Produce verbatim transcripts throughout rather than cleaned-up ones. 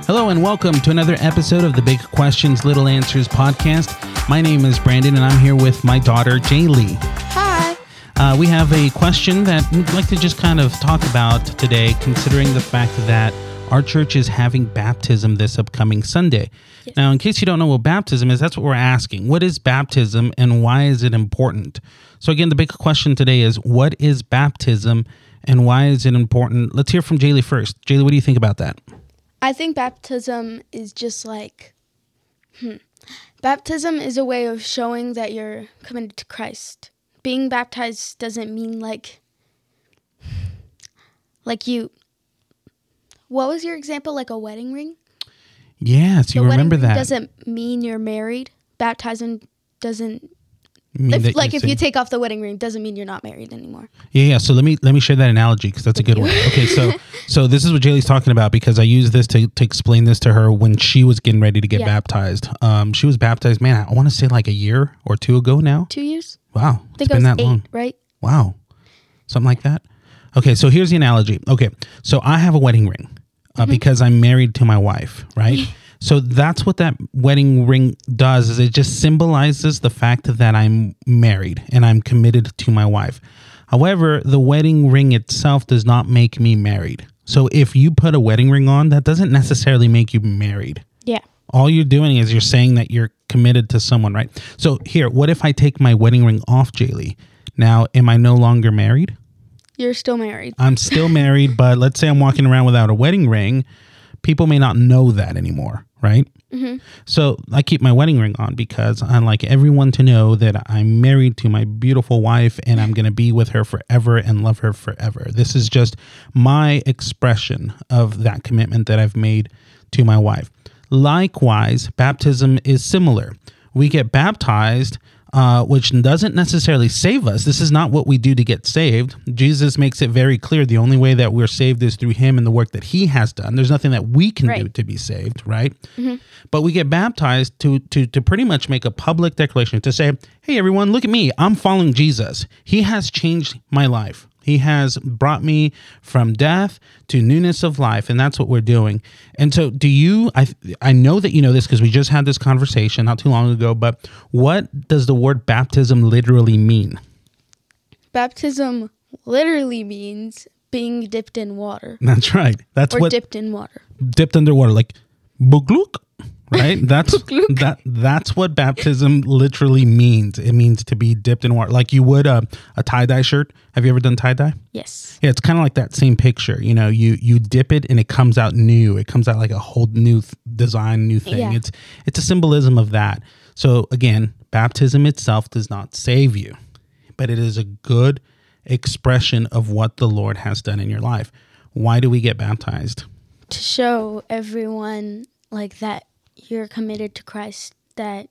Hello and welcome to another episode of the Big Questions, Little Answers podcast. My name is Brandon and I'm here with my daughter, Jaylee. Hi. Uh, we have a question that we'd like to just kind of talk about today, considering the fact that our church is having baptism this upcoming Sunday. Yes. Now, in case you don't know what baptism is, that's what we're asking. What is baptism and why is it important? So again, the big question today is, what is baptism and why is it important? Let's hear from Jaylee first. Jaylee, what do you think about that? I think baptism is just like, hmm. Baptism is a way of showing that you're committed to Christ. Being baptized doesn't mean like, like you, what was your example, like a wedding ring? Yes, you the remember wedding ring that. Doesn't mean you're married. Baptism doesn't, Mean if, like if saying, you take off the wedding ring, doesn't mean you're not married anymore. Yeah, yeah. So let me let me share that analogy because that's a good one. Okay, so so this is what Jaylee's talking about because I used this to, to explain this to her when she was getting ready to get yeah. baptized. Um, she was baptized, man, I want to say like a year or two ago now. Two years? Wow, I think it's been it was that eight, long, right? Wow, something like that. Okay, so here's the analogy. Okay, so I have a wedding ring uh, mm-hmm. because I'm married to my wife, right? So that's what that wedding ring does, is it just symbolizes the fact that I'm married and I'm committed to my wife. However, the wedding ring itself does not make me married. So if you put a wedding ring on, that doesn't necessarily make you married. Yeah. All you're doing is you're saying that you're committed to someone, right? So here, what if I take my wedding ring off, Jaylee? Now, am I no longer married? You're still married. I'm still married, but let's say I'm walking around without a wedding ring. People may not know that anymore, right? Mm-hmm. So I keep my wedding ring on because I like everyone to know that I'm married to my beautiful wife and I'm going to be with her forever and love her forever. This is just my expression of that commitment that I've made to my wife. Likewise, baptism is similar. We get baptized, uh, which doesn't necessarily save us. This is not what we do to get saved. Jesus makes it very clear the only way that we're saved is through him and the work that he has done. There's nothing that we can right. do to be saved, right? Mm-hmm. But we get baptized to, to, to pretty much make a public declaration to say, hey, everyone, look at me. I'm following Jesus. He has changed my life. He has brought me from death to newness of life, and that's what we're doing. And so do you, I I know that you know this because we just had this conversation not too long ago, but what does the word baptism literally mean? Baptism literally means being dipped in water. That's right. That's or what. dipped in water. Dipped underwater, like bugluk. Right? That's that. That's what baptism literally means. It means to be dipped in water, like you would a, a tie-dye shirt. Have you ever done tie-dye? Yes. Yeah, it's kind of like that same picture. You know, you you dip it and it comes out new. It comes out like a whole new th- design, new thing. Yeah. It's it's a symbolism of that. So again, baptism itself does not save you, but it is a good expression of what the Lord has done in your life. Why do we get baptized? To show everyone like that you're committed to Christ, that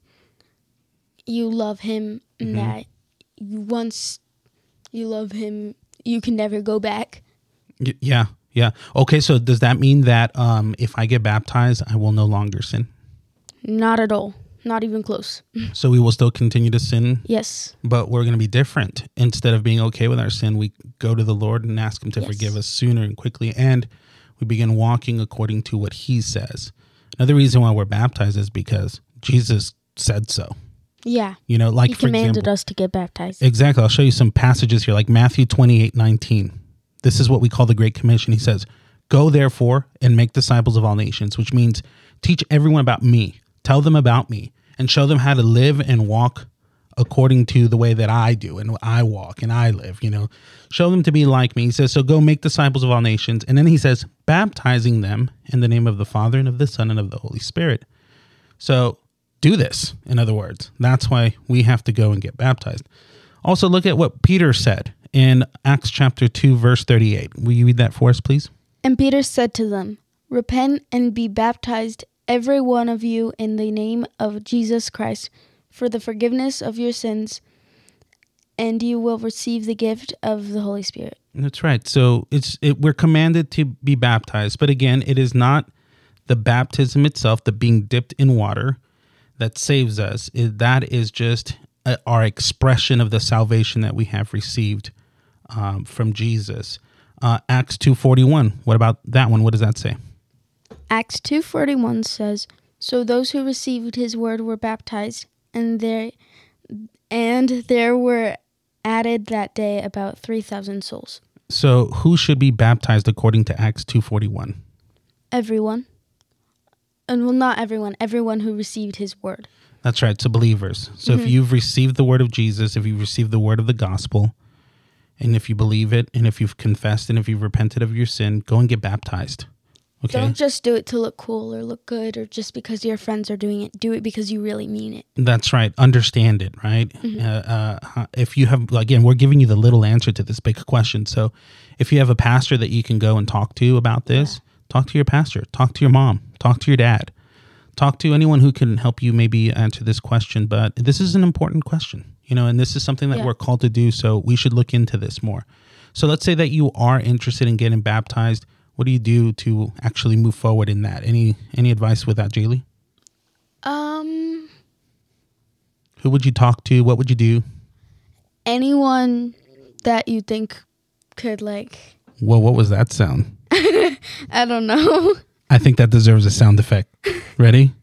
you love him, and mm-hmm. that you, once you love him, you can never go back. Y- yeah, yeah. Okay, so does that mean that um, if I get baptized, I will no longer sin? Not at all. Not even close. So we will still continue to sin? Yes. But we're going to be different. Instead of being okay with our sin, we go to the Lord and ask him to yes. forgive us sooner and quickly, and we begin walking according to what he says. Another reason why we're baptized is because Jesus said so. Yeah. You know, like he for commanded example, us to get baptized. Exactly. I'll show you some passages here, like Matthew twenty-eight nineteen. This is what we call the Great Commission. He says, go therefore and make disciples of all nations, which means teach everyone about me, tell them about me, and show them how to live and walk according to the way that I do and I walk and I live, you know, show them to be like me. He says, so go make disciples of all nations. And then he says, baptizing them in the name of the Father and of the Son and of the Holy Spirit. So do this. In other words, that's why we have to go and get baptized. Also, look at what Peter said in Acts chapter two, verse thirty-eight. Will you read that for us, please? And Peter said to them, repent and be baptized, every one of you, in the name of Jesus Christ, for the forgiveness of your sins, and you will receive the gift of the Holy Spirit. That's right. So it's it, we're commanded to be baptized. But again, it is not the baptism itself, the being dipped in water, that saves us. It, that is just a, our expression of the salvation that we have received um, from Jesus. Uh, Acts two forty-one. What about that one? What does that say? Acts two forty-one says, "So those who received his word were baptized, and there and there were added that day about three thousand souls." So who should be baptized according to Acts two forty-one? Everyone. And well, not everyone, everyone who received his word. That's right. So believers. So Mm-hmm. if you've received the word of Jesus, if you've received the word of the gospel, and if you believe it, and if you've confessed, and if you've repented of your sin, go and get baptized. Okay. Don't just do it to look cool or look good or just because your friends are doing it. Do it because you really mean it. That's right. Understand it, right? Mm-hmm. Uh, uh, if you have, again, we're giving you the little answer to this big question. So if you have a pastor that you can go and talk to about this, yeah. talk to your pastor, talk to your mom, talk to your dad, talk to anyone who can help you maybe answer this question. But this is an important question, you know, and this is something that yeah. we're called to do. So we should look into this more. So let's say that you are interested in getting baptized. What do you do to actually move forward in that? Any any advice with that, Jaylee? Um, Who would you talk to? What would you do? Anyone that you think could like... Well, what was that sound? I don't know. I think that deserves a sound effect. Ready?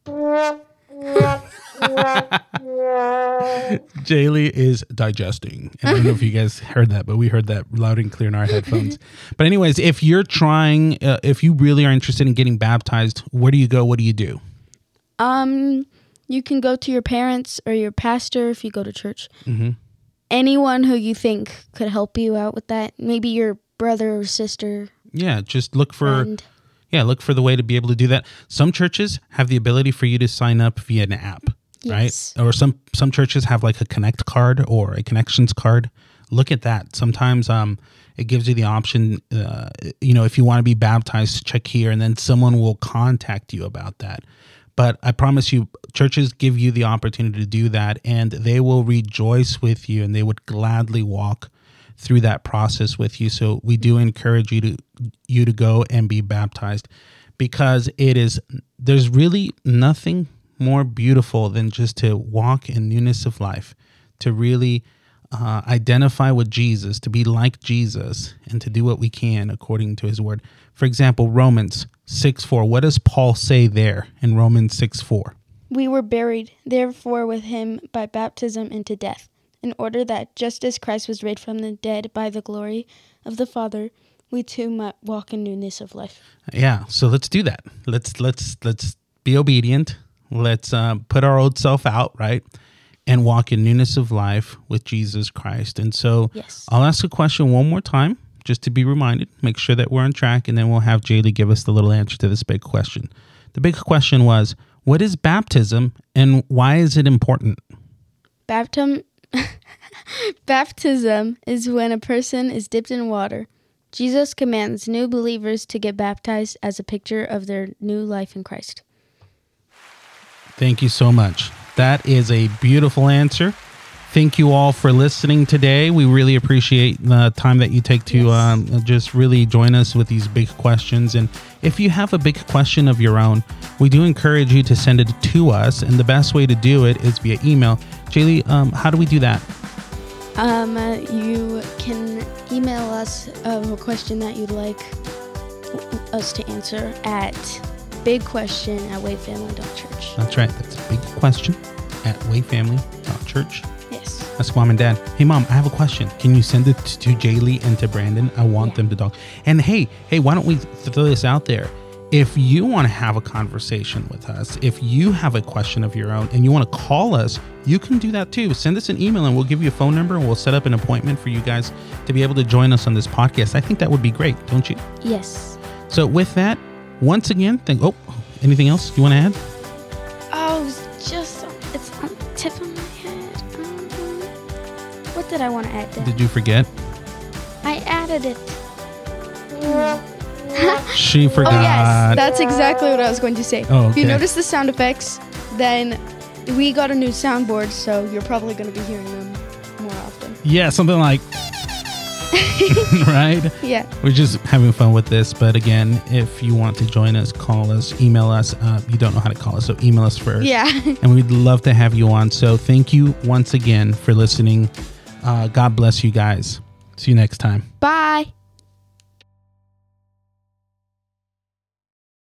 Jaylee is digesting. And I don't know if you guys heard that, but we heard that loud and clear in our headphones. But anyways, if you're trying, uh, if you really are interested in getting baptized, where do you go? What do you do? Um, you can go to your parents or your pastor if you go to church. Mm-hmm. Anyone who you think could help you out with that. Maybe your brother or sister. Yeah, just look for... friend. Yeah, look for the way to be able to do that. Some churches have the ability for you to sign up via an app, yes. right? Or some some churches have like a Connect card or a Connections card. Look at that. Sometimes um, it gives you the option, uh, you know, if you want to be baptized, check here, and then someone will contact you about that. But I promise you, churches give you the opportunity to do that, and they will rejoice with you, and they would gladly walk through that process with you. So we do encourage you to you to go and be baptized, because it is there's really nothing more beautiful than just to walk in newness of life, to really uh, identify with Jesus, to be like Jesus, and to do what we can according to his word. For example, Romans six four. What does Paul say there in Romans six four? We were buried, therefore, with him by baptism into death, in order that just as Christ was raised from the dead by the glory of the Father, we too might walk in newness of life. Yeah, so let's do that. Let's let's let's be obedient. Let's uh, put our old self out, right, and walk in newness of life with Jesus Christ. And so yes. I'll ask a question one more time, just to be reminded. Make sure that we're on track, and then we'll have Jaylee give us the little answer to this big question. The big question was, what is baptism, and why is it important? Baptism. Baptism is when a person is dipped in water. Jesus commands new believers to get baptized as a picture of their new life in Christ. Thank you so much. That is a beautiful answer. Thank you all for listening today. We really appreciate the time that you take to yes. um, just really join us with these big questions. And if you have a big question of your own, we do encourage you to send it to us. And the best way to do it is via email. Jaylee, um, how do we do that? Um, uh, you can email us um, a question that you'd like us to answer at bigquestion at wayfamily dot church. That's right. That's a big question at wayfamily dot church. Yes. That's mom and dad. Hey, mom, I have a question. Can you send it to Jaylee and to Brandon? I want yeah. them to talk. And hey, hey, why don't we throw this out there? If you want to have a conversation with us, if you have a question of your own and you want to call us, you can do that too. Send us an email and we'll give you a phone number and we'll set up an appointment for you guys to be able to join us on this podcast. I think that would be great, don't you? Yes. So with that, once again, think, oh, anything else you want to add? Oh, it's just, it's on the tip of my head. Um, what did I want to add there? Did you forget? I added it. She forgot. Oh, yes. That's exactly what I was going to say. Oh, okay. If you notice the sound effects, then we got a new soundboard, so you're probably going to be hearing them more often. Yeah, something like... right? Yeah. We're just having fun with this. But again, if you want to join us, call us, email us. Uh, you don't know how to call us, so email us first. Yeah. And we'd love to have you on. So thank you once again for listening. Uh, God bless you guys. See you next time. Bye.